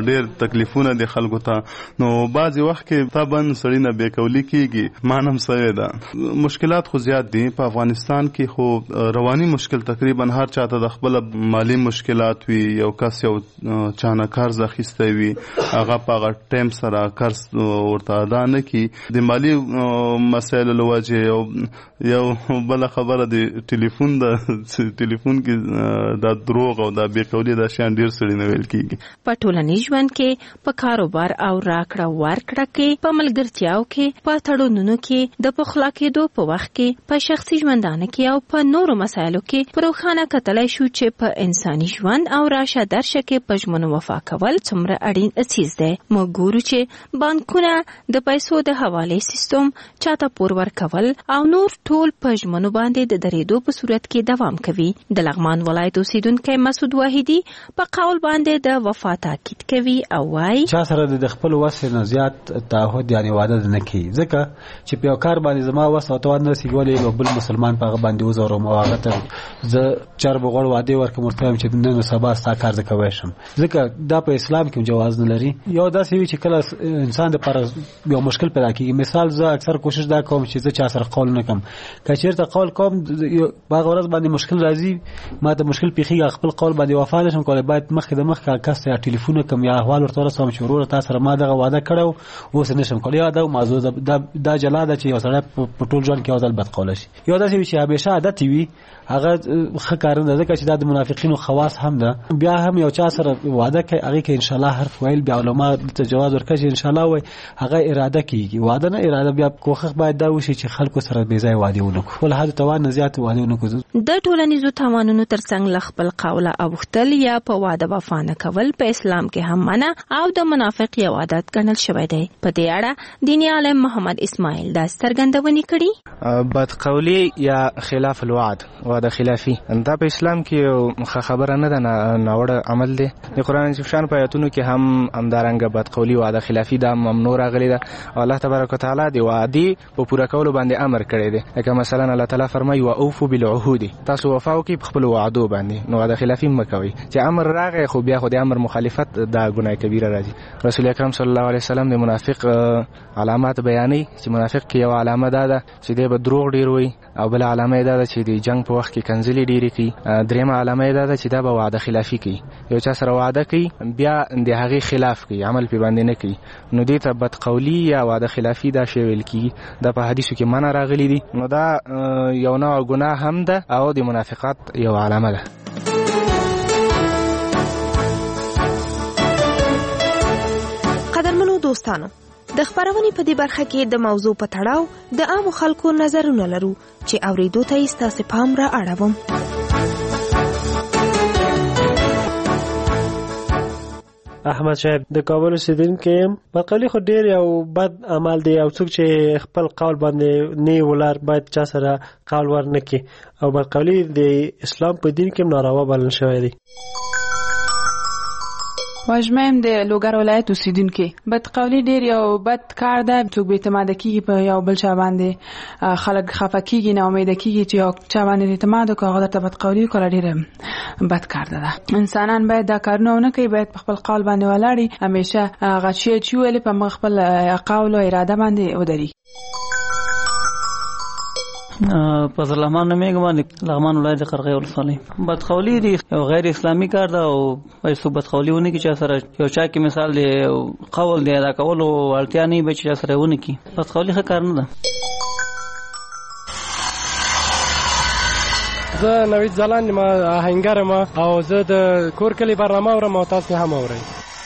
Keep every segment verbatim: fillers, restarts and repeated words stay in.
ډېر تکلیفونه دي خلکو ته. نو بعضې وخت کې طبعا سړی نه بېکولي کېږي. مانم سوی ده مشکلات خو زیات دي په افغانستان کې، خو رواني مشکل تقریبا هر چاته د خپل مالی مشکلات وي. یو کس یو چانه قرض اخیستی وي، هغه په هغه ټایم سره قرض ورته ادا نه کړي د مالی مسایلو له وجې. یو بله خبره د ټلیفون د ټلیفون کې دا دروغ او دا بېکولي دا شیان ډېر سړي نه ویل کېږي. په ټولنیز ژوند کې، په کاروبار او راکړه ورکړه کې، په ملګرتیاو کې، په تړونونو کې، د پخلا کېدو په وخت کې، په شخصي ژوندانه کې او په نورو مسایلو کې په روښانه کتلی شو چې په انساني ژوند او راشه درشه کې په ژمنو وفا کول څومره اړین څیز دی. موږ ګورو چې بانکونه د پیسو د حوالې سیستم، چاته پور ورکول او نور ټول په ژمنو باندې د درېدو په صورت کې دوام کوي. د لغمان ولایت اوسیدونکی مسعود واحدي په قول باندې د وفا تاکید کوي او وايي چا سره د خپل وس نه زیات تعهد یعنی وعده نه کوي، ځکه چې په یو کار باندې زما وس او توان نه سیګولې یو بل مسلمان په هغه باندې وزورم او هغه ته زه چر بغور وعده ورکوم ورته چې نن سبا ستا کار د کوي شم، ځکه دا په اسلام کې جواز نه لري. یو داسې وی چې کله انسان د پر یو مشکل پیدا کیږي. مثال زه اکثر کوشش دا کوم چې زه چا سره قول نه کوم، که چیرته قول کوم باغ ورځ باندې مشکل راځي، ما ته مشکل پیخي خپل قول باندې وفا نشم کولای، باید مخکې د مخکې کس یا ټلیفون کوم یا احوال ورته ورسوم چې ورور تاسو سره ما دغه وعده کړو اوس نشم کولای. یا دا موضوع دا دا جلا ده چې یو سره په ټول ژوند کې یو ځل بد قول شي. یو داسې چې همیشه عادت وي هغه ښه کار نه ده، چې دا د منافقینو خواص هم ده. بیا هم یو چا سره وعده کوي هغه کې ان شاء الله حرف ویل بیا علما ته جواز ورکړي چې ان شاء الله وای هغه اراده کوي، وعده نه اراده. بیا کوخه باید دا وشي چې خلکو سره بې ځای وعده ونه کوي، ول حد توان زیات وعده ونه کوي. د ټولنیزو تاوانونو ترڅنګ خپل قول اوختل یا په وعده وفا نه کول په اسلام کې هم منع او د منافق یو عادت ګڼل شوی دی. په دې اړه دیني عالم محمد اسماعیل دا څرګندونې کړي. بدقولی یا خلاف الوعد وعده خلافی دا په اسلام کې یو خبره نه ده، ناوړه عمل دی. د قران شان په آیاتونو کې هم همدارنګه بدقولی وعده خلافی دا ممنوع راغلی ده. الله تبارک وتعالى د وعدې په پوره کولو باندې امر کړی دی. لکه مثلا الله تعالی فرمایي واوفوا بالعهود، تاسو وفا وکړئ په خپل وعدو باندې، نو وعده خلافی مکوئ. چې امر راغی خو بیا خو د امر مخالفت دا ګناه کبیره راځي. رسول اکرم صلی الله علیه وسلم د منافق علامات بیانوي چې منافق کې یو علامه ده ده چې دی به دروغ ډیر وي، او بل علامه ده چې د جنگ په وخت کې کنځلې ډیرې کوي. درېمه علامه ده ده چې دا به وعده خلافی کوي. یو چا سره وعده کوي بیا د هغې خلاف کوي، عمل پې باندې نه کوي، نو دې ته بدقولی یا وعده خلافی دا شی ویل کېږي. دا په حدیثو کې منع راغلی دي. نو دا یو نوع ګناه هم ده او د منافقت یو علامه ده. قدرمنو دوستانو، د خبرونې په دې برخه کې د موضوع په تړاو د عامو خلکو نظرونه لرو چې اوریدو ته یې ستاسې پام را اړوم. احمد صاحب د کابل اوسیدونکی یم. بدقولي خو ډېر یو بد عمل دی، او څوک چې خپل قول باندې نه ولر باید چا سره قول ور نه کړي، او بدقولي د اسلام په دین کې ناروا بلل شوی دی. واجمم د لوګر ولایت اوسیدونکو بدقولی ډیر یو بد کار ده. څوک به اعتماد کیږي په یو بل چا باندې، خلک خفه کیږي، نه امید کیږي چې یو چا باندې اعتماد وکړي، هغه ته بدقولی کوي. ډیر بد کار ده. انسانان باید دا کارونه نه کوي، باید په خپل قول باندې ولاړی، همیشه هغه چې چې ویل په خپل قول او اراده باندې ودري. په لغمان نومېږم، باندې لغمان ولایت قرغې ولسوالۍ. بدقولي دی یو غیر اسلامي کار ده، او پیسو بدقولي ونه کی چې سره یو چا کې مثال دی قول دی ادا کولو اړتیا نه وي چې سره ونه کی. بدقولي ښه کار نه ده. زه نوید ځلاند ما آهنګر ما او زه د کور کلی برنامه اورم او تاسو هم اورئ.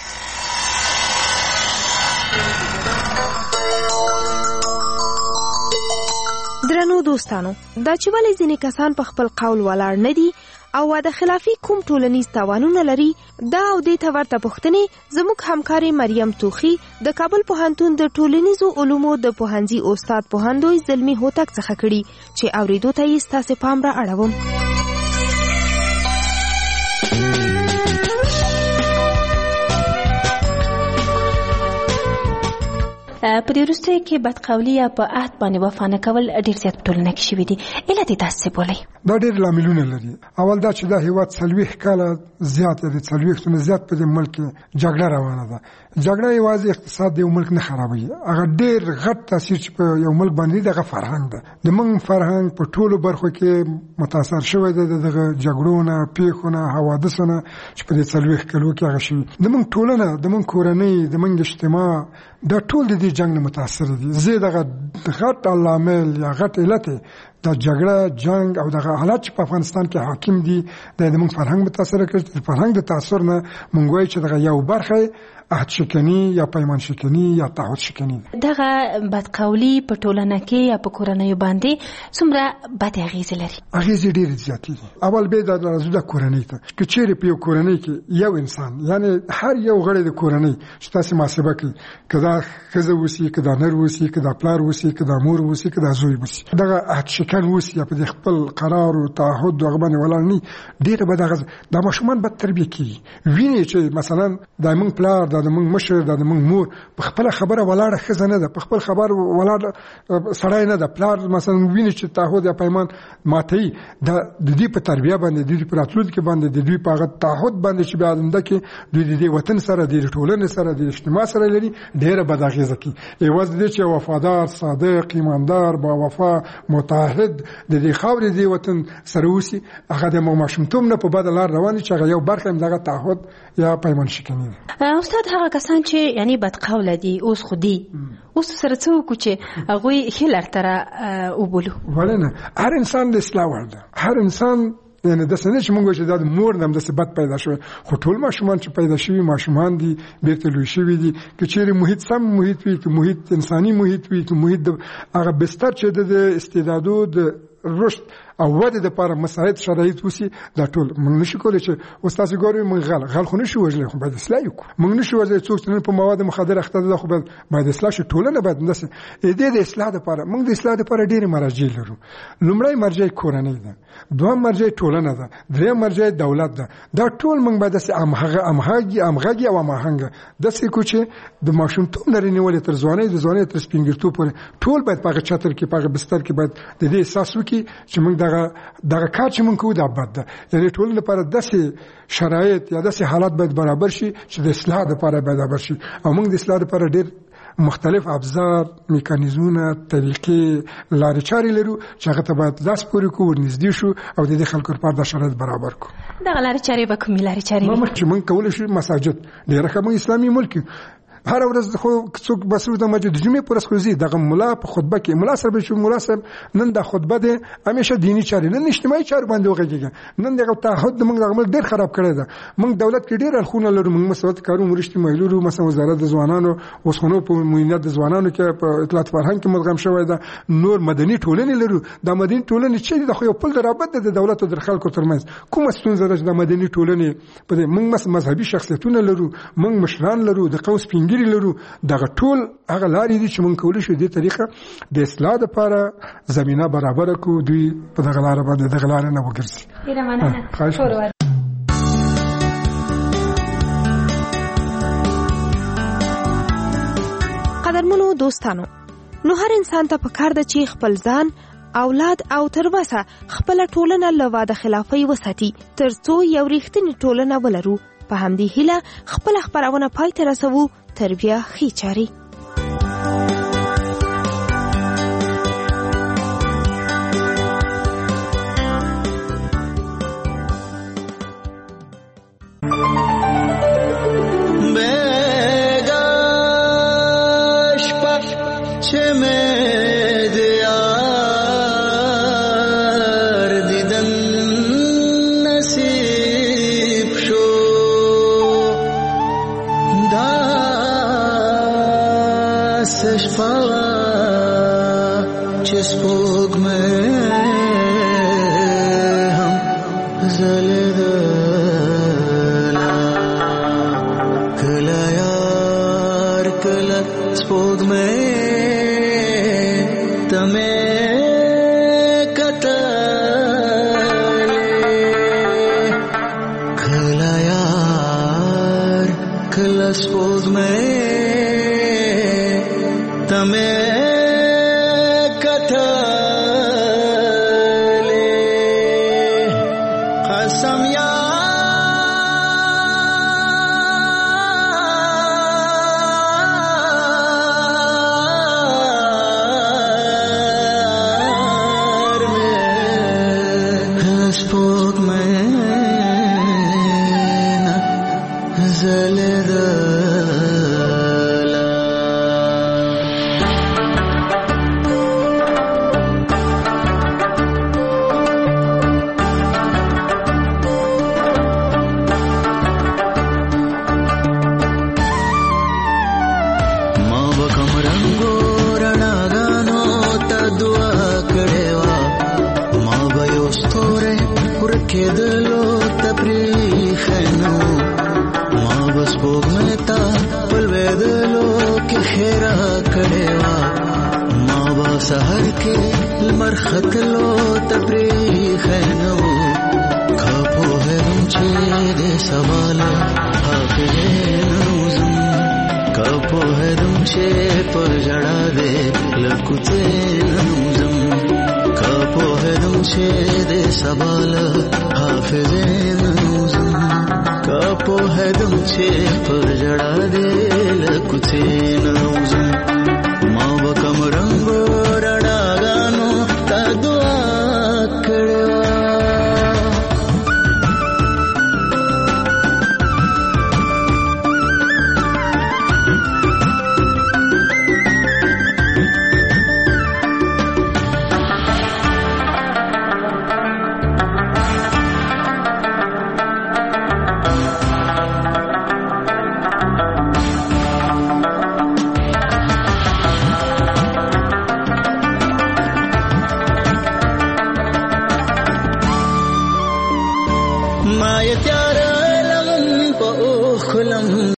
درنو دوستانو، دا چې ولې ځینې کسان په خپل قول ولاړ نه دي او وعده خلافي کوم ټولنیز تاوانونه لري، دا او دې ته ورته پوښتنې زموږ همکارې مریم توخي د کابل پوهنتون د ټولنیزو علومو د پوهنځي استاد پوهندوی زلمي هوتک څخه کړي، چې اورېدو ته یې ستاسې پام را اړوم. په دې وروسته کې بدقولي یا په عهد باندې وفا نه کول ډېر زیات په ټولنه کې شوي دي. علت یې تاسې بولئ؟ دا ډېر لاملونه لري. اول دا چې دا هېواد څلوېښت کاله زیات دی، څلوېښت نه زیات په دې ملک کې جګړه روانه ده. جګړه یوازې اقتصاد د یو ملک نه خرابوي، هغه ډېر غټ تاثیر چې په یو ملک باندې دغه فرهنګ ده. د موږ فرهنګ په ټولو برخو کې متاثر شوی دی دغه جګړو نه، پیښو نه، حوادثو نه چې په دې څلوېښت کلو کې هغه شوي. د موږ ټولنه، د موږ کورنۍ، د موږ اجتماع دا ټول د دې جنګ نه متاثر دي. زه دغه غټ عامل یا غټ علت دا جګړه، جنگ او دغه حالات چې په افغانستان کې حاکم دي دا د موږ فرهنګ متاثر کړي. د فرهنګ د تاثر نه موږ وایو چې دغه یو برخه عهد شکنی یا پیمان شکنی یا تعهد شکنی. دغه بدقولي په ټولنه کې یا په کورنۍ باندې څومره بد اغیزې لري؟ اغیزې ډېرې زیاتې دي. اول به دا راځو د کورنۍ ته. که چیرې په یو کورنۍ کې یو انسان، یعنی هر یو غړی د کورنۍ چې تاسو محاسبه کوي، که دا ښځه وسی، که دا نر وسی، که دا پلار وسی، که دا مور وسی، که دا زوی وسی، دغه عهد شکن وسی یا په خپل قرار او تعهد دغه باندې ولاړ نه، ډېر به دغه د ماشومان بد تربیه کوي. ویني چې مثلا د موږ پلار، د موږ مشر، د موږ مور په خپل خبره ولاړه ښځه نه ده، په خپل خبر ولاړ سړی نه ده. پلار مثلا ویني چې تعهد یا پیمان ماتوي، د دې په تربیه باندې، د دې په راتلونکي باندې، د دې په هغه تعهد باندې چې بیا آینده کې دوی د دې وطن سره، د ټولنې سره، د اجتماع سره لري، ډېره بد اغېزه کوي. یوازې دې چې وفادار، صادق، ایماندار، با وفا، متعهد د دې خاورې د وطن سره اوسي، هغه د ماشومتوب نه په بده لار روان دي چې هغه یو برخه هم دغه تعهد یا پیمان شکني ده. استاد، هغه کسان چې یعنی بدقوله دي اوس خو دي، اوس سره څه وکړو چې هغوی ښه لار ته وبولو؟ ولې نه؟ هر انسان د اصلاح وړ ده. هر انسان یعنی داسې نه چې موږ وایو چې دا د مور نه همداسې بد پیدا شوی، خو ټول ماشومان چې پیدا شوي ماشومان دي، بېرته لوی شوي دي. که چیرې محیط سم محیط وي، که محیط انساني محیط وي، که محیط د هغه بستر چې د استعدادو د رشد او ودې لپاره مساعد شرایط وسی، دا ټول موږ نشو کولی چې اوس تاسو ګورئ موږ غل غل خو نشو وژلی، خو باید اصلاح وکړو. موږ نشو وژلی څوک چې نن په مواد مخدره اخته ده، خو باید اصلاح شي. ټولنه باید داسې د دې د اصلاح لپاره موږ د اصلاح لپاره ډېرې مراجع لرو. لومړی مرجع کورنۍ ده، دویم مرجع ټولنه ده، دریم مرجع دولت ده. دا ټول موږ باید داسې همغږي همغږي همغږي او هماهنګه داسې کو چې د ماشومتوب نه رینولې تر ځوانۍ، د ځوانۍ تر سپینګرتوب پورې ټول باید په هغه چتر کې، په هغه بستر کې باید د دې احساس وکړي چې موږ دغه دغه کار چې موږ کوو دا بد ده. یعنې ټولنې لپاره داسې شرایط یا داسې حالات باید برابر شي چې د اصلاح لپاره برابر شي. او موږ د اصلاح لپاره ډېر مختلف ابزار، میکانیزمونه، طریقې، لارې چارې لرو چې هغه ته باید لاس پورې کړو، ورنږدې شو او د دې خلکو لپاره دا شرایط برابر کړو. دغه لارې چارې به کومې لارې چارې وي؟ مخکې موږ کولی شو مساجد، ډېره ښه، موږ اسلامي ملک یو، هر ورځ خو څوک بسرو ته مسجد جمعې پر اسکوزي دغه مولا په خطبه کې مولا سره به شو، مولا صاحب نن د خطبه ده همیشه دینی چارې، نن اجتماعي چارې باندې وغږیږي. نن دغه تعهد موږ دغه ډېر خراب کړی ده. موږ دولت کې ډېر اړخونه لرو، موږ مساوات کارو مرشتي مایلو، مثلا وزارت د ځوانانو اوسخونو په مؤمنیت د ځوانانو کې په اطلاعات فرهنګ کې مدغم شوی ده. نور مدني ټولنې لرو. د مدني ټولنې چې د خو یو پل رابط ده د دولت او د خلکو ترمنځ. کومه ستونزه ده د مدني ټولنې په دې؟ موږ مذهبي شخصیتونه لرو، موږ مشران لرو، د قوس پینګری لرو. دغه ټول هغه لارې دي چې موږ کولی شو دې طریقه د اصلاح لپاره زمینه برابره کړو، دوی په دغه لاره باندې دغه لاره نه وګرځي. ډېره مننه. قدرمنو دوستانو، نو هر انسان ته پکار ده چې خپل ځان، اولاد او تر وسه خپل ټولنه له واده خلافۍ وساتي، ترڅو یو ریښتینې ټولنه ولرو. په همدې هیله خپل خبرونه پای ته رسوو. تربیه ښې چارې. تمه کتلې قسم یا سحر کے المرخت لو تبریخ نو کھپو ہے رنچے دے سوال حافظ نوزم کھپو ہے رنچے پر جڑا دے لکتے نوزم کھپو ہے رنچے دے سوال حافظ نوزم کھپو ہے رنچے پر جڑا دے لکتے